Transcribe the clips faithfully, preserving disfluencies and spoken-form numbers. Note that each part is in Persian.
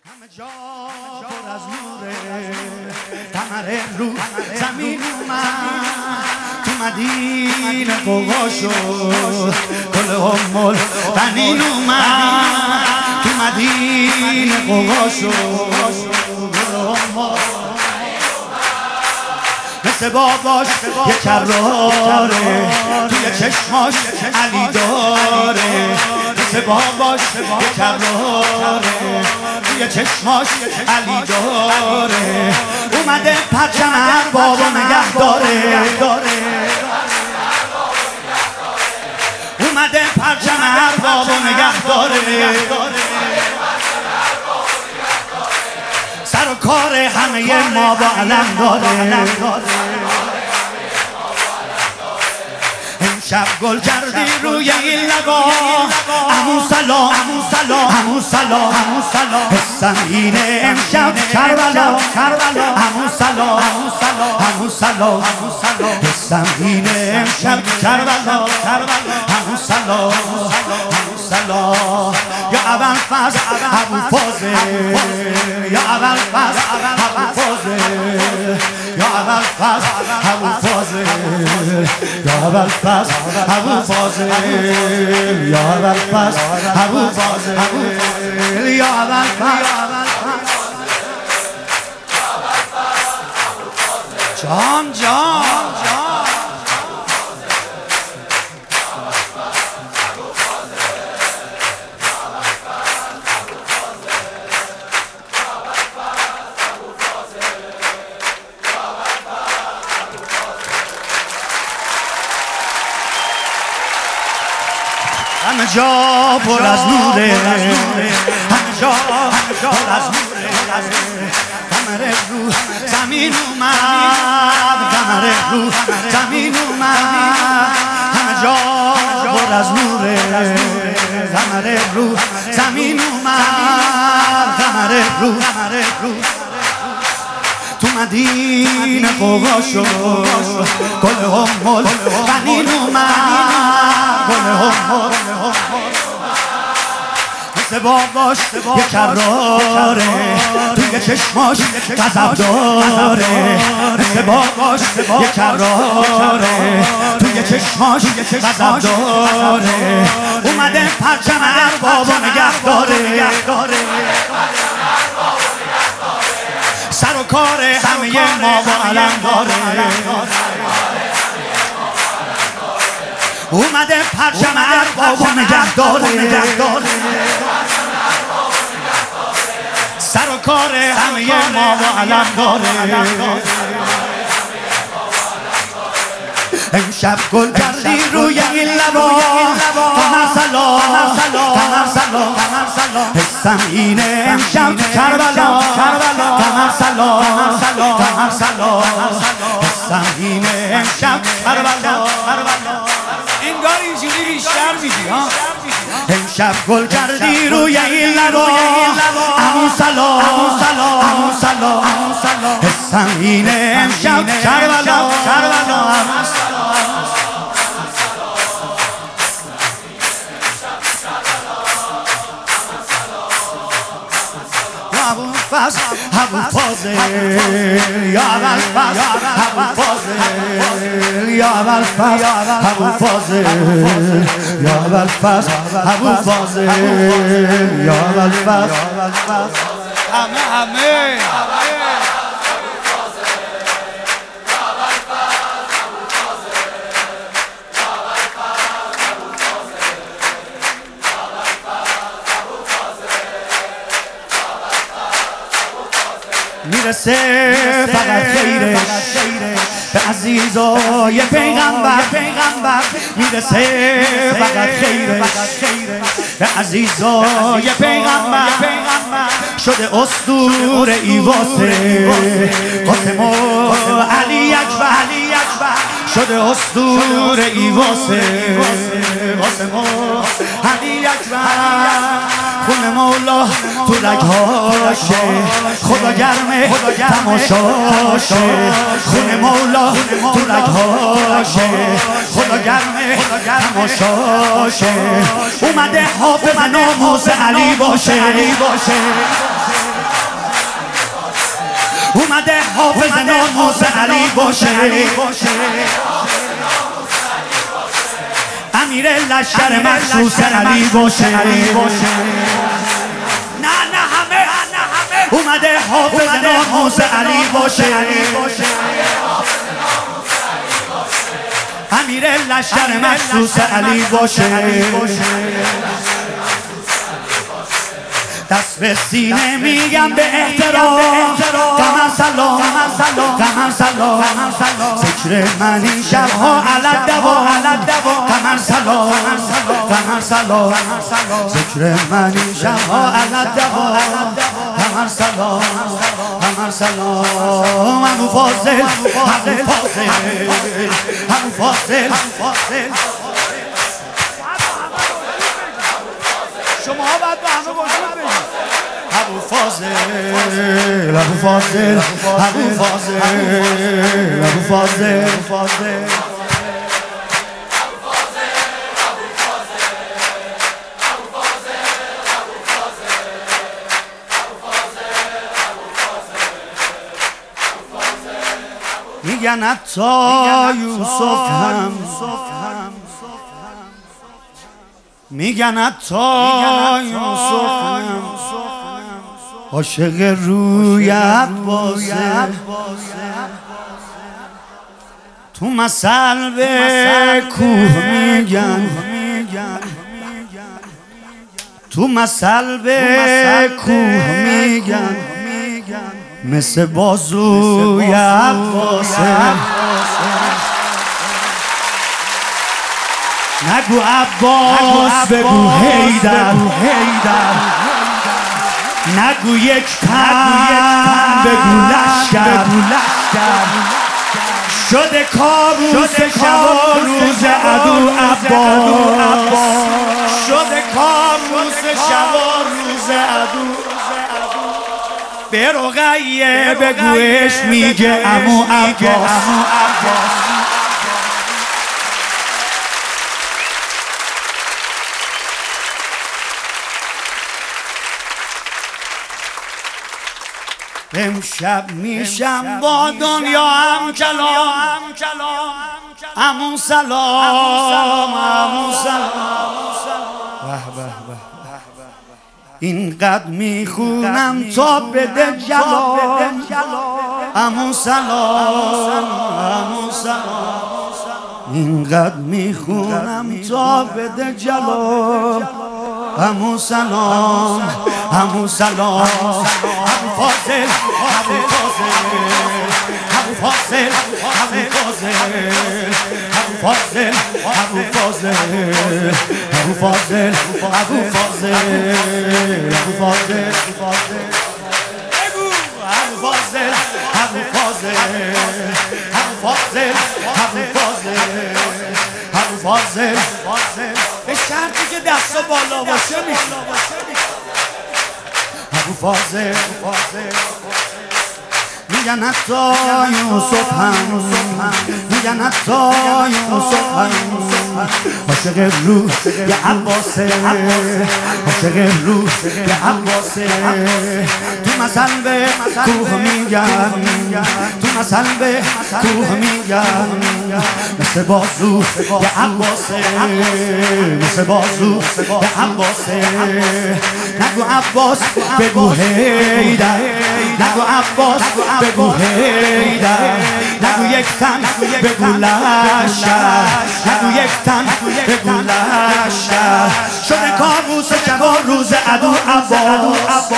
همه جا پر از نوره، قمر رو زمین اومد، تو مدینه قوقا شد، گل ام البنین اومد، تو مدینه قوقا شد، گل ام مثل باباش یه کراره، توی چشماش علی داره، مثل باباش یه کراره، توی چشماش علی داره، اومده پرچم اربابو نگه داره، اومده پرچم اربابو نگه داره، سر و کار همه ما با علم داره. امشب گل کردی روی این لبا، عمو سلام عمو سلام حسم اینه امشب کربلا، عمو سلام عمو سلام حسم اینه امشب کربلا، عمو سلام عمو سلام یا اول فصل ابو فاضل، یا اول فصل ابو فاضل، یا اول فصل ابو فاضل، یا اول فصل ابو فاضل، یا اول فصل ابو فاضل، یا اول فصل جام جام همه جا پر از نوره، همه جا پر از نوره، قمر رو زمین اومد، قمر رو زمین اومد، همه جا پر از نوره، قمر رو زمین اومد، قمر رو تو مدینه قوقا شد، گل ام البنین اومد، گل ام مثل باباش یه کراره، توی چشماش غضب داره، مثل باباش یه کراره، توی چشماش غضب داره، اومده پرچم اربابو نگه داره، سر و کار همه ما با علم داره، اومده پرچم اربابو نگه داره، سر و کار همه ما با علم داره. امشب گل کردی روی این لبا، قمر سلام قمر سلام حسم اینه امشب کربلا، قمر سلام قمر سلام حسم اینه امشب کربلا، انگار اینجوری بیشتر میگی ها. امشب گل کردی روی این لبا، عمو سلام عمو سلام حسم اینه امشب کربلا، ابو فاضل ابو فاضل، یا اول فصل ابو فاضل، یا اول فصل ابو فاضل، یا اول فصل ابو فاضل، یا اول فصل همه همه میرسه فقط خیرش به عزیزای پیغمبر، میرسه فقط خیرش به عزیزای پیغمبر، شده اسطوره ای واسه قاسم و علی اکبر، شده اسطوره ای واسه قاسم و علی اکبر، خون مولا تو رگهاشه، خدا گرمه تماشاشه، خون مولا تو رگهاشه، خدا گرمه تماشاشه، اومده حافظ ناموس علی باشه. علی باشه، امیر لشکر مخصوص علی باشه. نه نه همه اومده حافظ ناموس علی باشه، امیر لشکر مخصوص علی باشه. دست به سینه میگم به احترام، قمر سلام قمر سلام، ذکر من این شبها علت دوا، قمر سلام قمر سلام، ذکر من این شبها علت دوا، قمر سلام قمر سلام. همو فاضل همو فاضل همو فاضل، شما ها باید به همه گوشید بگید. ابو فاضل ابو فاضل ابو فاضل ابو فاضل میگن حتی یوسف هم، میگن حتی یوسف هم عاشق روی عباسه. تو مثل به کوه میگن، تو مثل به کوه میگن، مثل بازوی عباسه. نگو عباس بگو حیدر، نگو یک تن بگو لشکر. شده کابوس شب و روز عدو عباس، شده کابوس شب و روز عدو. به رقیه بگوش میگه عمو عباس. امشب میشم با دنیا هم کلام، عمو سلام عمو سلام. اینقدر میخونم تا بده جلال، عمو سلام عمو سلام. اینقدر میخونم تا بده جلال، عمو سلام عمو سلام. ابو فاضل ابو فاضل ابو فاضل ابو فاضل ابو فاضل ابو فاضل ابو فاضل ابو فاضل ابو فاضل بگو ابو فاضل ابو فاضل ابو فاضل ابو فاضل ابو فاضل. به شرطی که دستا بالا باشه میشه. ابو فاضل میگن حتی یوسف هم، میگن حتی یوسف هم عاشق روح یه عباسه، عاشق روح یه عباسه. تو مثل به کوه میگن، تو مثل به کوه میگن، مثل بازو یه عباسه، مثل بازو یه عباسه. نگو عباس بگو حیدر، نگو عباس بگو حیدر، نگو یک تن بگو لشکر، نگو یک تن بگو لشکر. شده کابوس شب و روز عدو عباس،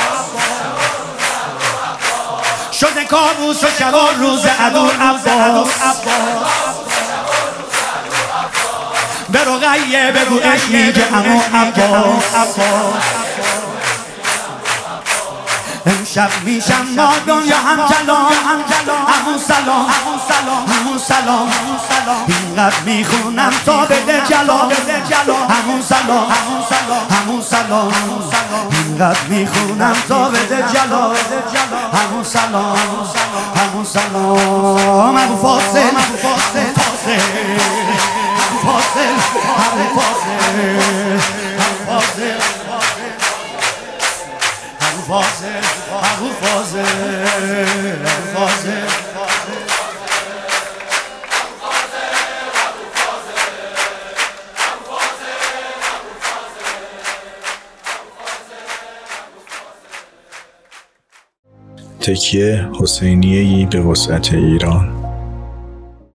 شده کابوس شب و روز عدو عباس. به رقیه بگو اش میگه عمو عباس. امشب میشم ما دنیا هم کلام، عمو سلام عمو سلام. اینقدر میخونم تا بده جلال، عمو سلام عمو سلام. اینقدر میخونم تا بده جلال، عمو سلام عمو سلام. ابو فاضل ابو فاضل ابو فاضل ابو فاضل ابو فاضل ابو فاضل ابو فاضل ابو فاضل. تکیه حسینیه‌ای به وسعت ایران.